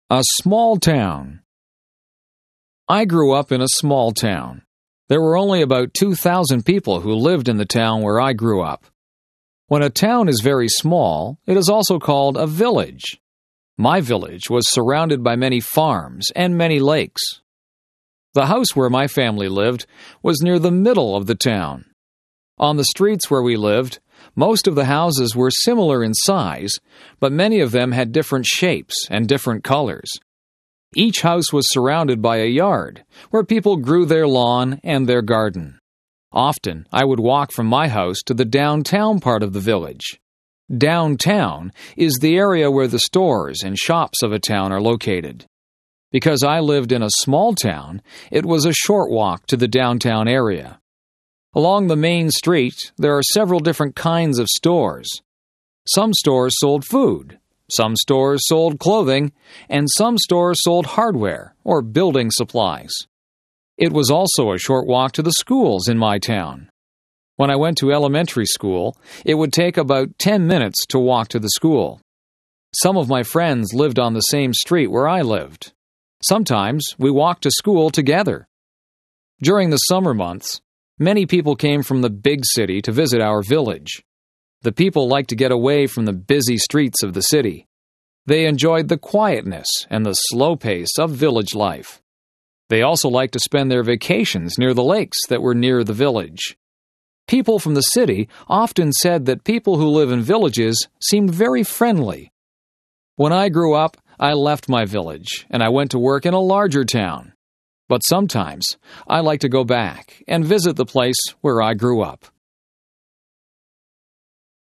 A small town. I grew up in a small town. There were only about 2,000 people who lived in the town where I grew up. When a town is very small, it is also called a village. My village was surrounded by many farms and many lakes. The house where my family lived was near the middle of the town. On the streets where we lived, most of the houses were similar in size, but many of them had different shapes and different colors. Each house was surrounded by a yard, where people grew their lawn and their garden. Often, I would walk from my house to the downtown part of the village. Downtown is the area where the stores and shops of a town are located. Because I lived in a small town, it was a short walk to the downtown area. Along the main street, there are several different kinds of stores. Some stores sold food, some stores sold clothing, and some stores sold hardware or building supplies. It was also a short walk to the schools in my town. When I went to elementary school, it would take about 10 minutes to walk to the school. Some of my friends lived on the same street where I lived. Sometimes we walked to school together. During the summer months, many people came from the big city to visit our village. The people liked to get away from the busy streets of the city. They enjoyed the quietness and the slow pace of village life. They also liked to spend their vacations near the lakes that were near the village. People from the city often said that people who live in villages seemed very friendly. When I grew up, I left my village and I went to work in a larger town. But sometimes I like to go back and visit the place where I grew up.